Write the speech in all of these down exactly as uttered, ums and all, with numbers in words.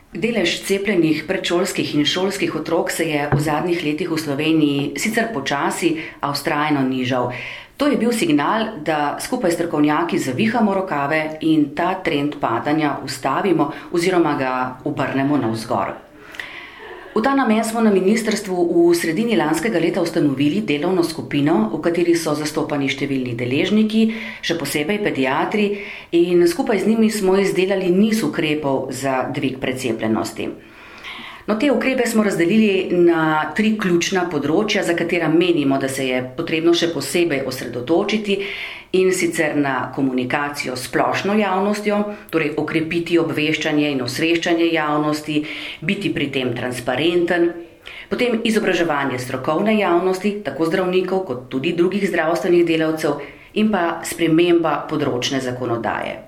Delež cepljenih predšolskih in šolskih otrok se je v zadnjih letih v Sloveniji sicer počasi, a vztrajno nižal. To je bil signal, da skupaj s strokovnjaki zavihamo rokave in ta trend padanja ustavimo oziroma ga obrnemo navzgor. V ta namen smo na ministrstvu v sredini lanskega leta ustanovili delovno skupino, v kateri so zastopani številni deležniki, še posebej pediatri, in skupaj z njimi smo izdelali niz ukrepov za dvig precepljenosti. No, te ukrepe smo razdelili na tri ključna področja, za katera menimo, da se je potrebno še posebej osredotočiti, in sicer na komunikacijo s splošno javnostjo, torej okrepiti obveščanje in osveščanje javnosti, biti pri tem transparenten, potem izobraževanje strokovne javnosti, tako zdravnikov kot tudi drugih zdravstvenih delavcev, in pa sprememba področne zakonodaje.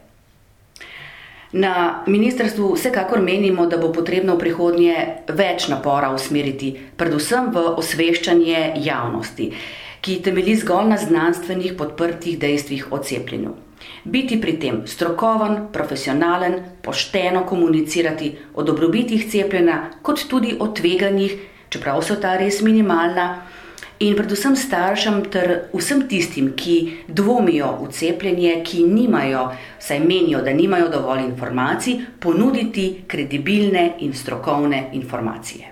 Na ministrstvu vsekakor menimo, da bo potrebno v prihodnje več napora usmeriti predvsem v osveščanje javnosti, ki temelji zgolj na znanstvenih podprtih dejstvih o cepljenju. Biti pri tem strokoven, profesionalen, pošteno komunicirati o dobrobitih cepljenja, kot tudi o tveganjih, čeprav so ta res minimalna, in predvsem staršem ter vsem tistim, ki dvomijo v cepljenje, ki nimajo, saj menijo, da nimajo dovolj informacij, ponuditi kredibilne in strokovne informacije.